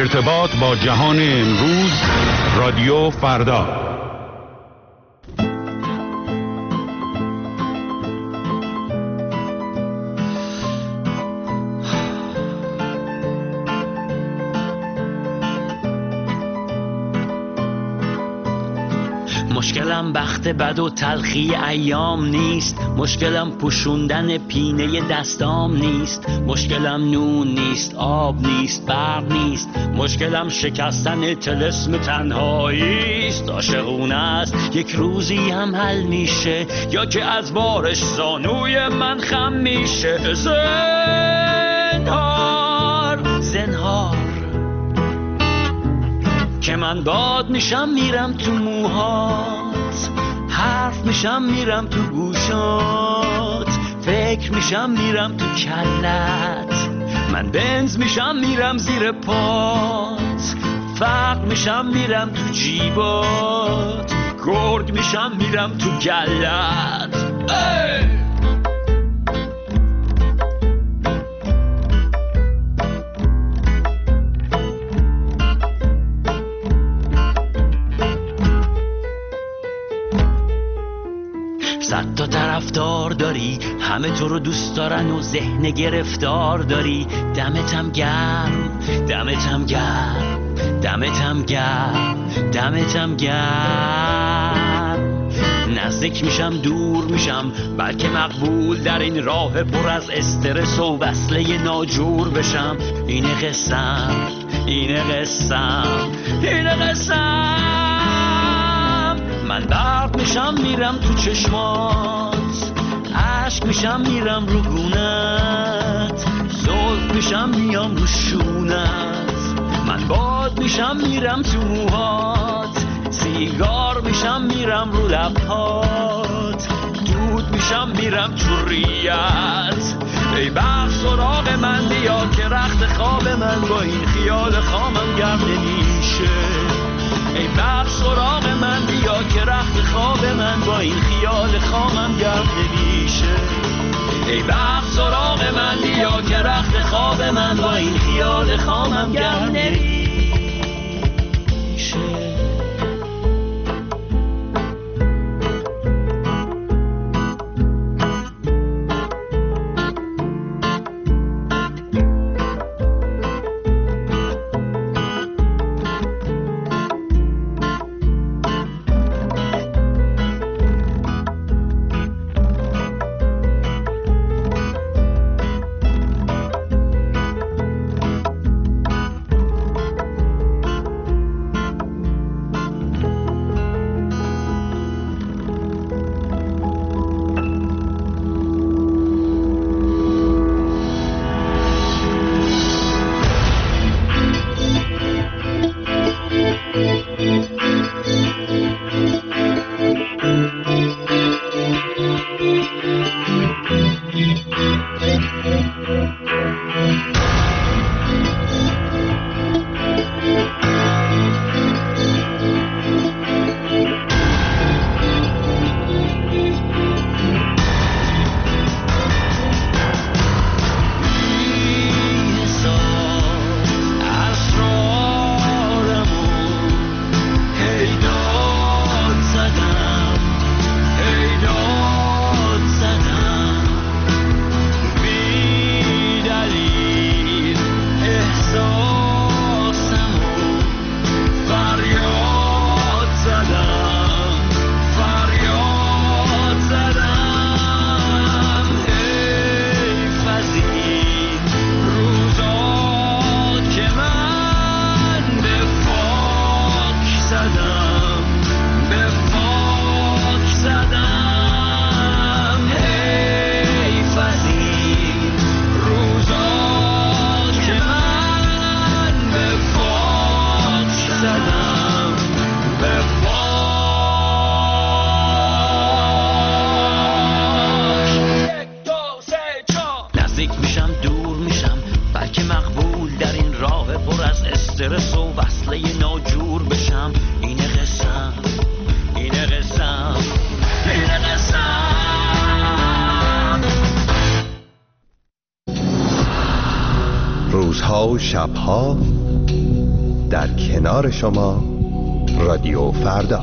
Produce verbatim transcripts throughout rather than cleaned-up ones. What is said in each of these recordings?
ارتباط با جهان امروز، رادیو فردا. مشکلم بخت بد و تلخی ایام نیست، مشکلم پوشوندن پینه دستام نیست، مشکلم نون نیست، آب نیست، برق نیست، مشکلم شکستن طلسم تنهایی است. عاشقونه است یک روزی هم حل میشه، یا که از بارش زانوی من خم میشه. زنهار زنهار که من باد میشم میرم تو موهات، حرف میشم میرم تو گوشات، فکر میشم میرم تو کلت، من بنز میشم میرم زیر پات، فقر میشم میرم تو جیبات، گرگ میشم میرم تو گلت. ای! صد تا طرفدار داری، همه تو رو دوست دارن و ذهن گرفتار داری. دمتم گرم، دمتم گرم، دمتم گرم، دمتم گرم. نزدیک میشم دور میشم، بلکه مقبول در این راه پر از استرس و وصله ناجور بشم. اینه قسم، اینه قسم، اینه قسم. من برق میشم میرم تو چشمات، عشق میشم میرم رو گونت، زلف میشم میام رو شونت، من باد میشم میرم تو موهات، سیگار میشم میرم رو لبهات، دود میشم میرم تو ریت. ای بخت سراغ من بیا که رخت خواب من با این خیال خامم گرم نمیشه. ای بخت سراغ من بیا که رخت خواب من با این خیال خامم گرم نمیشه. ای بخت سراغ من بیا که رخت خواب من با این خیال خامم گرم نمیشه. روزها و شبها در کنار شما رادیو فردا.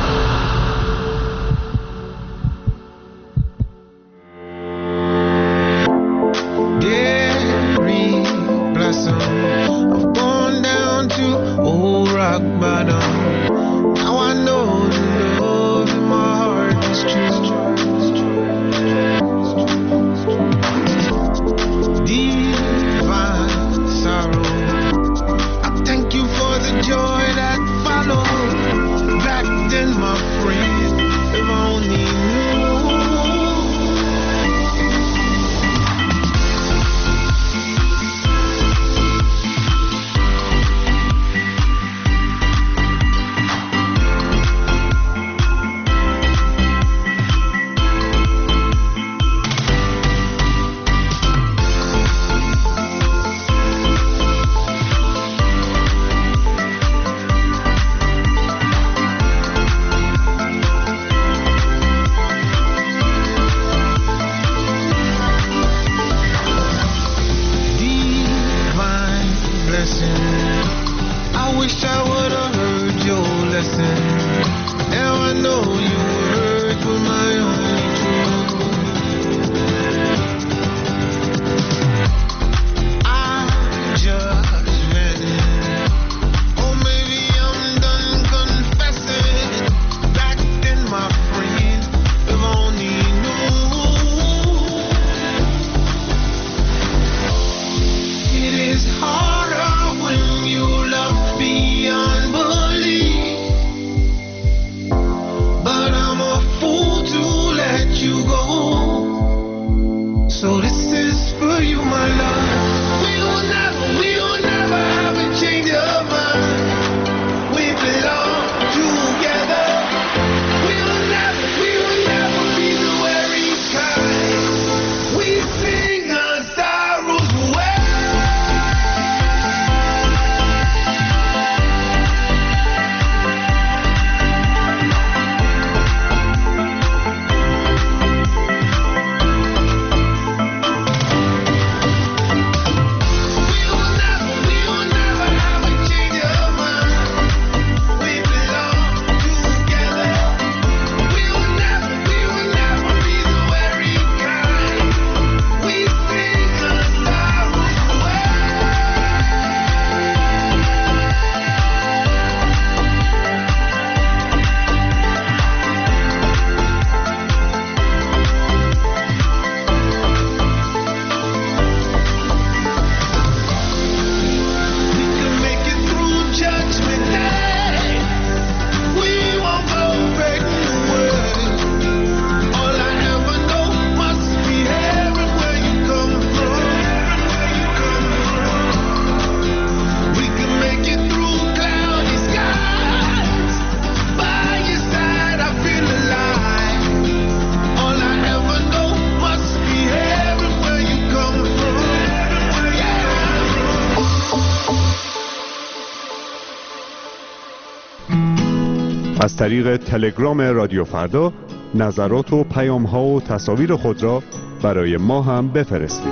از طریق تلگرام رادیو فردا نظرات و پیام‌ها و تصاویر خود را برای ما هم بفرستید.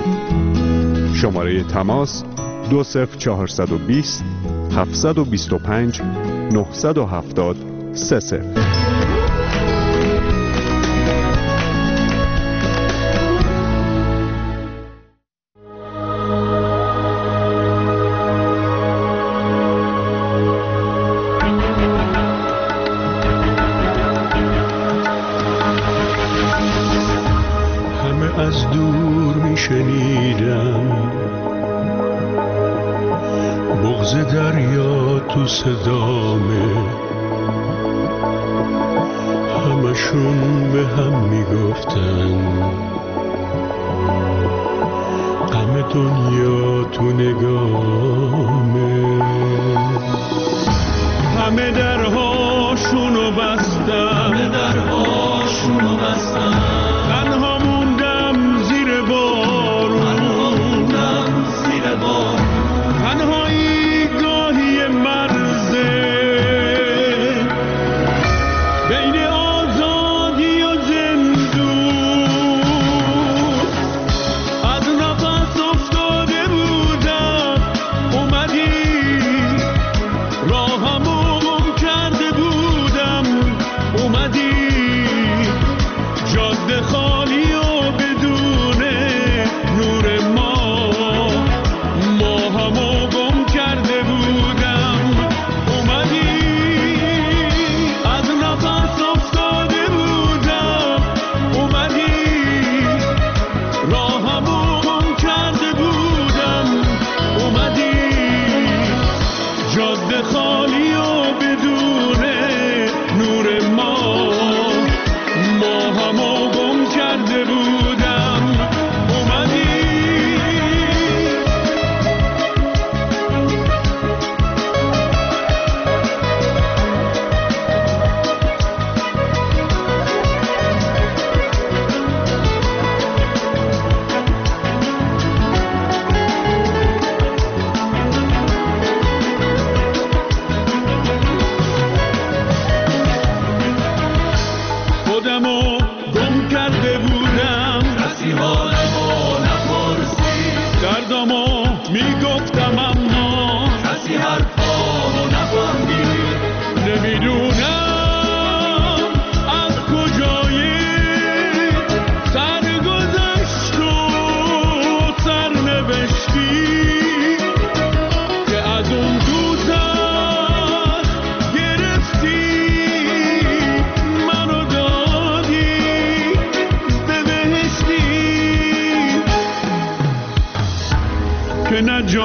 شماره تماس دو صفر چهارصد و بیست هفتصد و بیست و پنج نهصد و هفتاد سه صفر. از دور می شنیدم بغض دریا تو صدامه، همشون به هم می گفتن غم دنیا تو نگامه. همه درهاشونو بستن، همه درهاشونو بستن، تنها موندم زیر بارون، تنها موندم زیر بارون، تنهایی گاهی مرزه بین آزادی و زندون. از نفس افتاده بودم،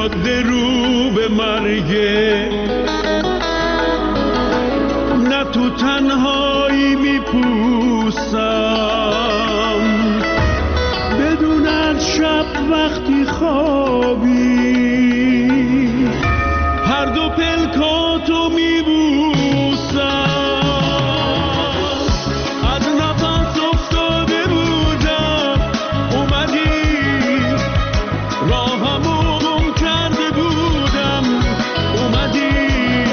جاده رو به مرگه، نه تو تنهایی میپوسم بدون از شب وقتی خوابی هر دو پلکاتو میبوسم. از نفس افتاده بودم اومدی، راهمو گم کرده بودم اومدی،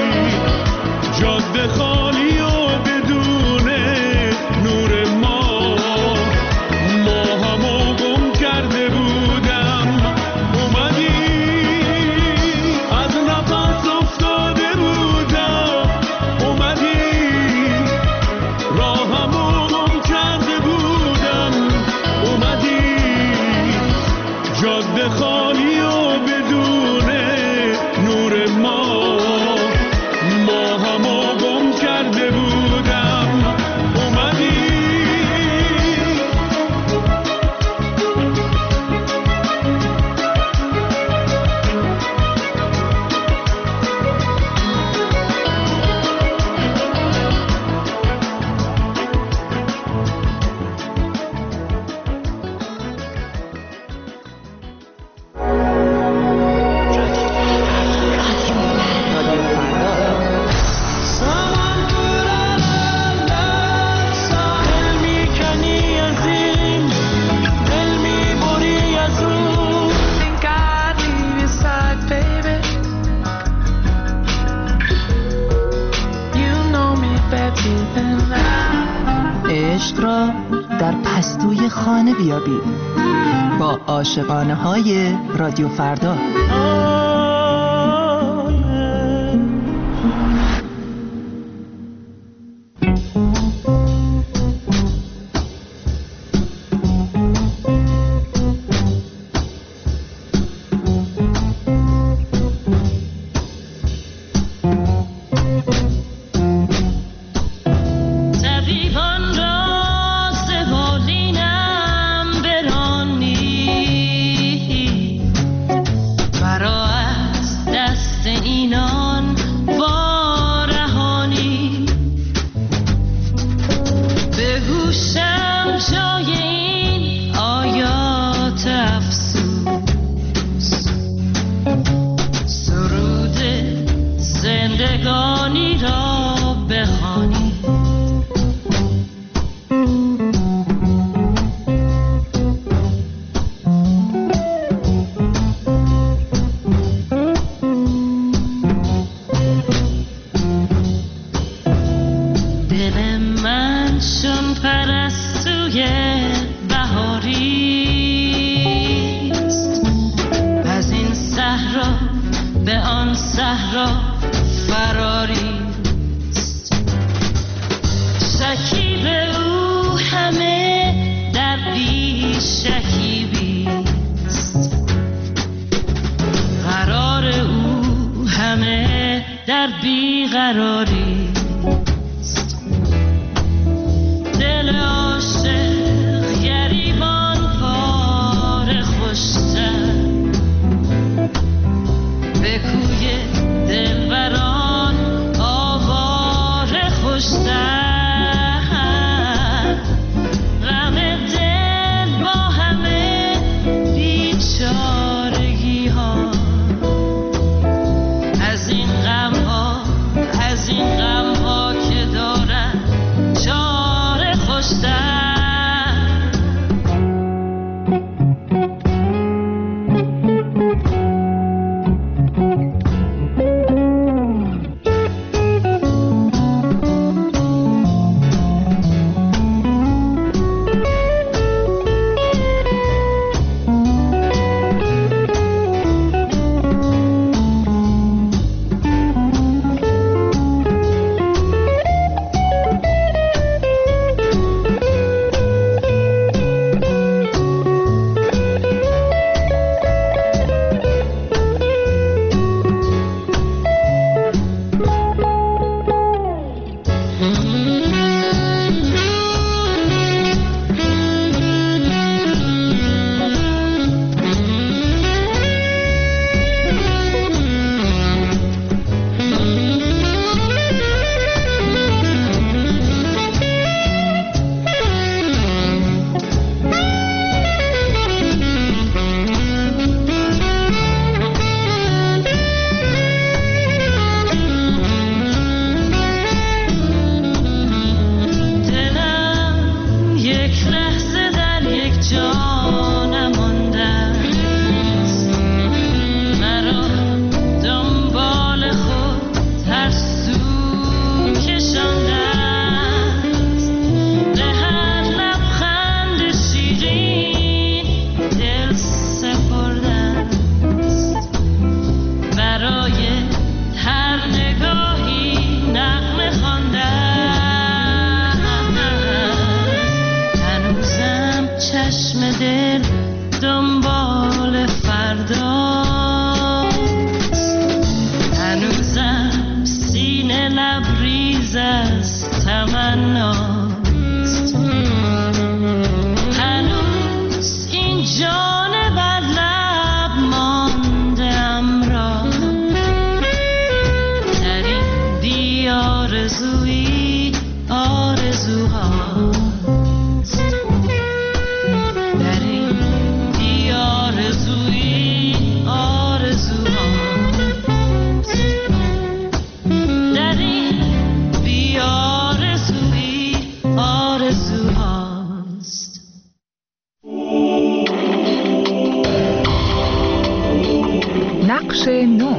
جاده خالی و بدون نور ما، ماهمو گم کرده بودم اومدی. از نفس افتاده بودم اومدی، راهمو گم کرده بودم اومدی، جاده خالی و بدون نور ما، ماهمو گم کرده بودم اومدی. ساحل میکنی از این، دل میبری از اون. Think I'd leave your side, baby. You know me better than that. عشق را در پستوی خانه بیابید با عاشقانه های رادیو فردا. طبیبان را ز بالینم برانی، مرا از دست اینان وارهانی. به گوشم جای این آیات افسوس، سرود زندگانی را بخوانی. دل من چون پرستوی بهاریست، از این صحرا به آن صحرا فراریست. شکیب او همه در بی شکیبیست، قرار او همه در بی قراریست. دل عاشق گریبان پاره خوشتر، به کوی دلبران آواره خوشتر. غم دل با همه بیچارگی ها، از این غم ها از این غم هنوز از تمناست، هنوز این جان بر لب ماندم را در این بی آرزویی آرزوهاست، در این بی آرزویی آرزوهاست، در این بی آرزویی آرزوهاست. نقش نو.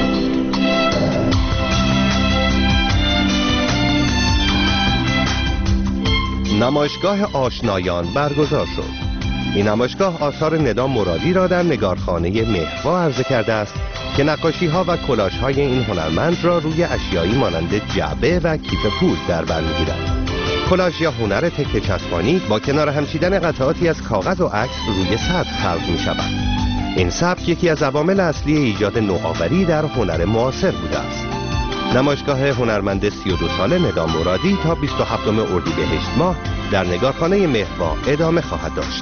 نمایشگاه آشنایان برگزار شد. این نمایشگاه آثار ندام مرادی را در نگارخانه مهوا عرضه کرده است که نقاشی ها و کلاژ های این هنرمند را روی اشیایی مانند جعبه و کیف پول در بر می‌گیرد. کلاژ یا هنر تکه چسبانی با کنار هم چیدن قطعاتی از کاغذ و عکس روی سطح خلق می‌شود. این سبک یکی از عوامل اصلی ایجاد نوآوری در هنر معاصر بوده است. نمایشگاه هنرمند سی و دو ساله ندام مرادی تا بیست و هفتم اردیبهشت ماه در نگارخانه مهوا ادامه خواهد داشت.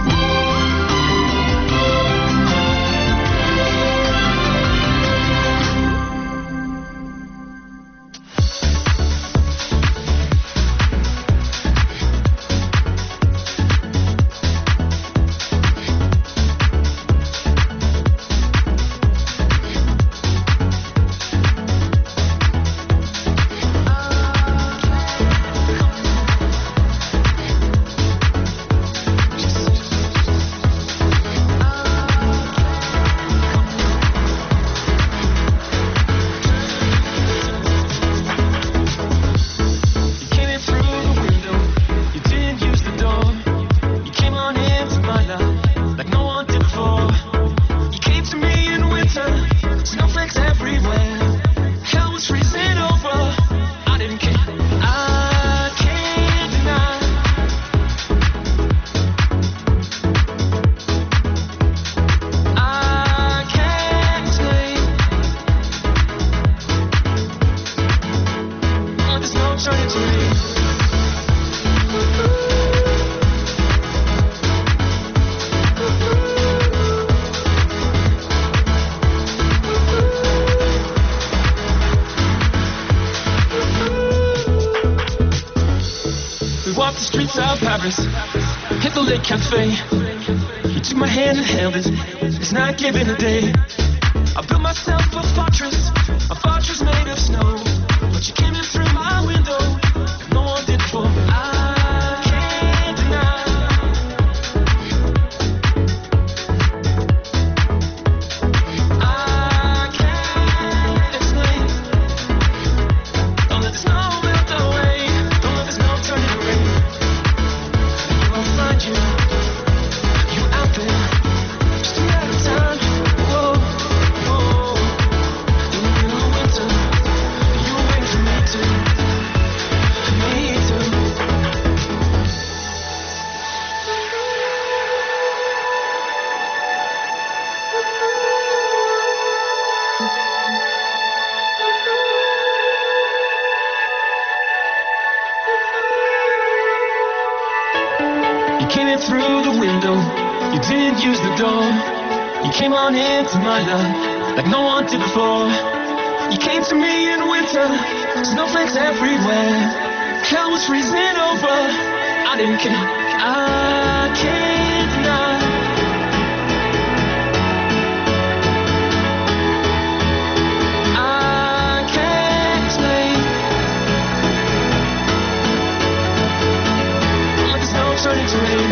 Hit the Lake Cafe. You took my hand and held it. It's not giving a day. I built myself a fortress, a fortress made of snow. But you came in through my window, and no one did before. I can't deny. I can't explain. Don't let the snow melt away. Don't let the snow turn it rain. Find you, you out there, just a matter of time. Whoa, whoa. In the middle of winter, you wait for me to, me too. You came in through the window, you didn't use the door. You came on into my life like no one did before. You came to me in winter, snowflakes everywhere. Hell was freezing over, I didn't care. I can't deny. I can't explain. Don't let the snow turn into rain.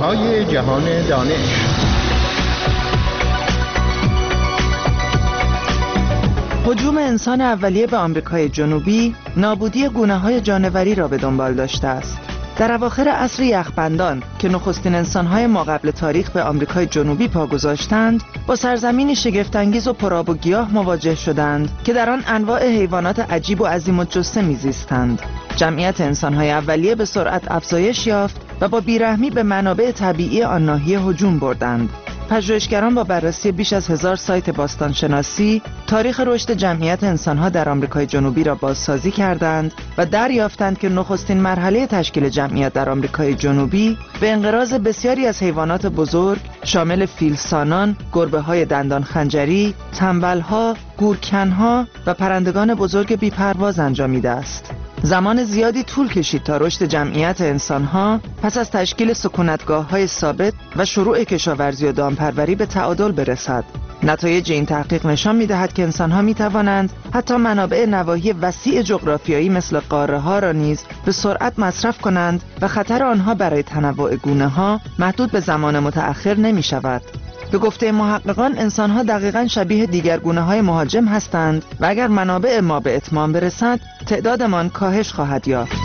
رازهای جهان دانش. هجوم انسان اولیه به آمریکای جنوبی نابودی گونه‌های جانوری را به دنبال داشته است. در اواخر عصر یخبندان که نخستین انسان‌های ماقبل تاریخ به آمریکای جنوبی پا گذاشتند، با سرزمینی شگفت‌انگیز و پرآب و گیاه مواجه شدند که در آن انواع حیوانات عجیب و عظیم الجثه می‌زیستند. جمعیت انسان‌های اولیه به سرعت افزایش یافت و با بیرحمی به منابع طبیعی آن ناحیه هجوم بردند. پژوهشگران با بررسی بیش از هزار سایت باستانشناسی تاریخ رشد جمعیت انسانها در آمریکای جنوبی را بازسازی کردند و دریافتند که نخستین مرحله تشکیل جمعیت در آمریکای جنوبی به انقراض بسیاری از حیوانات بزرگ شامل فیلسانان، گربه‌های دندان خنجری، تنبل‌ها، گورکن‌ها و پرندگان بزرگ بی‌پرواز انجامیده است. زمان زیادی طول کشید تا رشد جمعیت انسانها پس از تشکیل سکونتگاه‌های ثابت و شروع کشاورزی و دامپروری به تعادل برسد. نتایج این تحقیق نشان می‌دهد که انسان‌ها می‌توانند حتی منابع نواحی وسیع جغرافیایی مثل قاره‌ها را نیز به سرعت مصرف کنند و خطر آنها برای تنوع گونه‌ها محدود به زمان متأخر نمی‌شود. به گفته محققان انسان‌ها دقیقاً شبیه دیگر گونه‌های مهاجم هستند و اگر منابع ما به اتمام برسد تعدادمان کاهش خواهد یافت.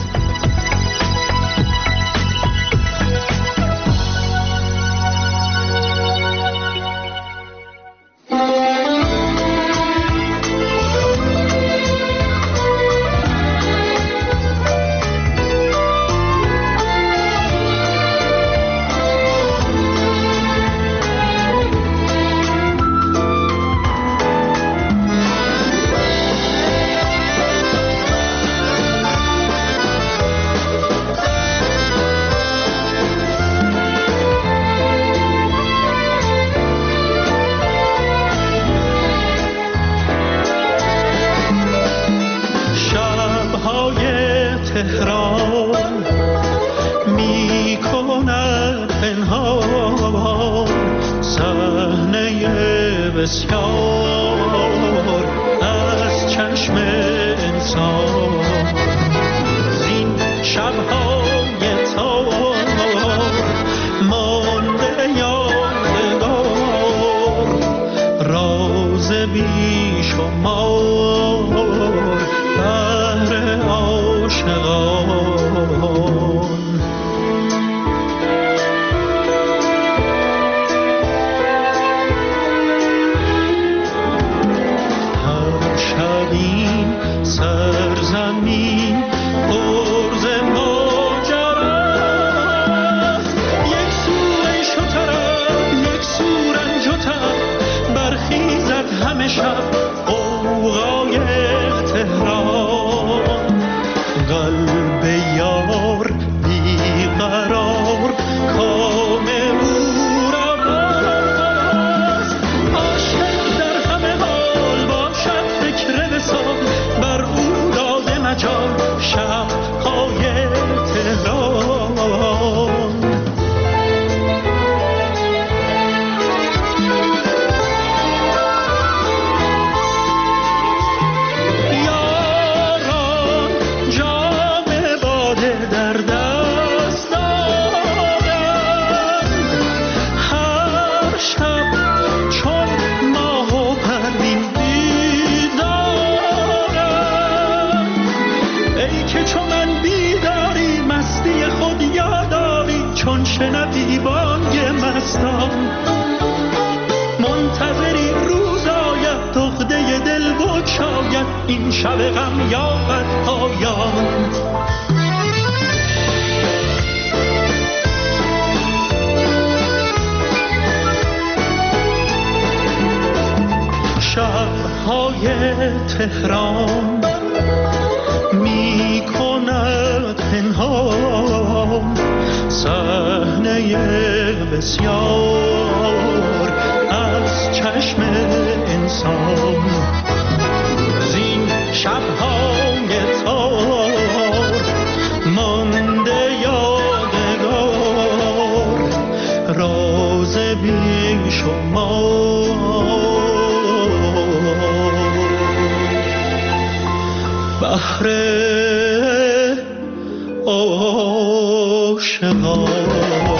تهران می کند پنهان صحنه بسیار از چشم انسان. زین شب‌های تار مانده یادگار راز بی شمار بهر عاشقان. هر شب این سرزمین عرض ماجراست، یک سو عیش و طرب یک سو رنج و تب، برخیزد همه شب غوغای تهران. قلب یار بیقرار کام او را بست، عاشق در همه حال باشد فکر وصال، بر او داده مجال شب‌های تهران. شنوی بانگ مستان منتظری روز آید، دغده دل بگشاید این شب غم یابد پایان. شب‌های تهران می کند پنهان صحنه بسیار از چشم انسان. زین شب‌های تار مانده یادگار راز بی شمار بهر عاشقان.